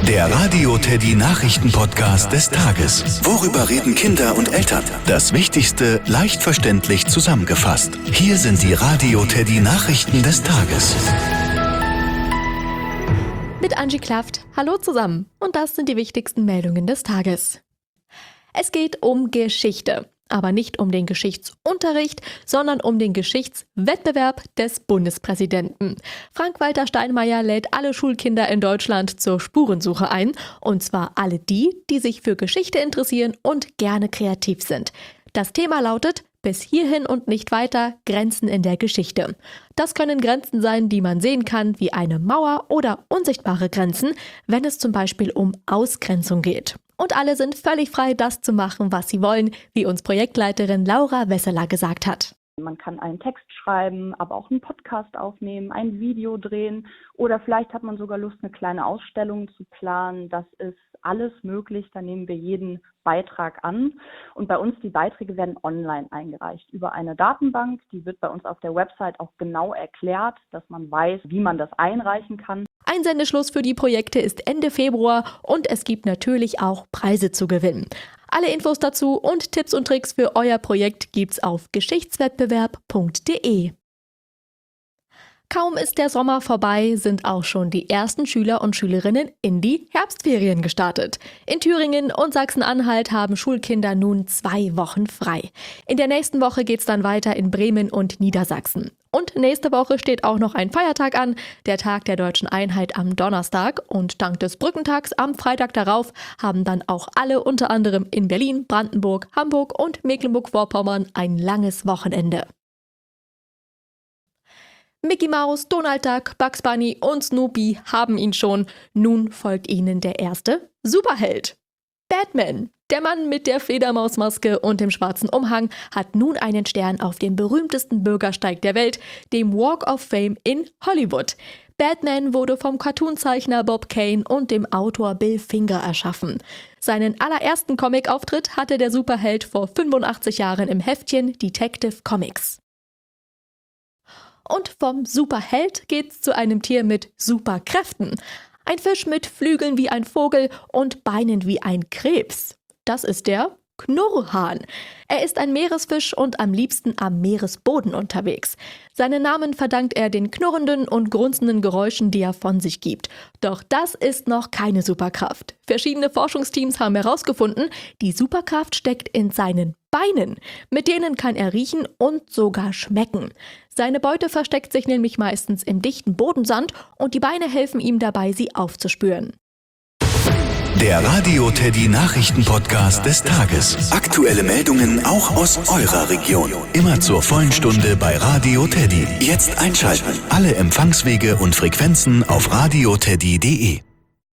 Der Radio Teddy Nachrichten-Podcast des Tages. Worüber reden Kinder und Eltern? Das Wichtigste leicht verständlich zusammengefasst. Hier sind die Radio Teddy Nachrichten des Tages. Mit Angie Klaft. Hallo zusammen. Und das sind die wichtigsten Meldungen des Tages. Es geht um Geschichte. Aber nicht um den Geschichtsunterricht, sondern um den Geschichtswettbewerb des Bundespräsidenten. Frank-Walter Steinmeier lädt alle Schulkinder in Deutschland zur Spurensuche ein. Und zwar alle die sich für Geschichte interessieren und gerne kreativ sind. Das Thema lautet: Bis hierhin und nicht weiter, Grenzen in der Geschichte. Das können Grenzen sein, die man sehen kann, wie eine Mauer, oder unsichtbare Grenzen, wenn es zum Beispiel um Ausgrenzung geht. Und alle sind völlig frei, das zu machen, was sie wollen, wie uns Projektleiterin Laura Wesseler gesagt hat. Man kann einen Text schreiben, aber auch einen Podcast aufnehmen, ein Video drehen oder vielleicht hat man sogar Lust, eine kleine Ausstellung zu planen. Das ist alles möglich, da nehmen wir jeden Beitrag an. Und bei uns, die Beiträge werden online eingereicht über eine Datenbank. Die wird bei uns auf der Website auch genau erklärt, dass man weiß, wie man das einreichen kann. Einsendeschluss für die Projekte ist Ende Februar und es gibt natürlich auch Preise zu gewinnen. Alle Infos dazu und Tipps und Tricks für euer Projekt gibt's auf geschichtswettbewerb.de. Kaum ist der Sommer vorbei, sind auch schon die ersten Schüler und Schülerinnen in die Herbstferien gestartet. In Thüringen und Sachsen-Anhalt haben Schulkinder nun 2 Wochen frei. In der nächsten Woche geht's dann weiter in Bremen und Niedersachsen. Und nächste Woche steht auch noch ein Feiertag an, der Tag der Deutschen Einheit am Donnerstag. Und dank des Brückentags am Freitag darauf haben dann auch alle unter anderem in Berlin, Brandenburg, Hamburg und Mecklenburg-Vorpommern ein langes Wochenende. Mickey Mouse, Donald Duck, Bugs Bunny und Snoopy haben ihn schon. Nun folgt ihnen der erste Superheld. Batman. Der Mann mit der Fledermausmaske und dem schwarzen Umhang hat nun einen Stern auf dem berühmtesten Bürgersteig der Welt, dem Walk of Fame in Hollywood. Batman wurde vom Cartoonzeichner Bob Kane und dem Autor Bill Finger erschaffen. Seinen allerersten Comic-Auftritt hatte der Superheld vor 85 Jahren im Heftchen Detective Comics. Und vom Superheld geht's zu einem Tier mit Superkräften. Ein Fisch mit Flügeln wie ein Vogel und Beinen wie ein Krebs. Das ist der Knurrhahn. Er ist ein Meeresfisch und am liebsten am Meeresboden unterwegs. Seinen Namen verdankt er den knurrenden und grunzenden Geräuschen, die er von sich gibt. Doch das ist noch keine Superkraft. Verschiedene Forschungsteams haben herausgefunden, die Superkraft steckt in seinen Beinen. Mit denen kann er riechen und sogar schmecken. Seine Beute versteckt sich nämlich meistens im dichten Bodensand und die Beine helfen ihm dabei, sie aufzuspüren. Der Radio Teddy Nachrichten-Podcast des Tages. Aktuelle Meldungen auch aus eurer Region. Immer zur vollen Stunde bei Radio Teddy. Jetzt einschalten. Alle Empfangswege und Frequenzen auf radioteddy.de.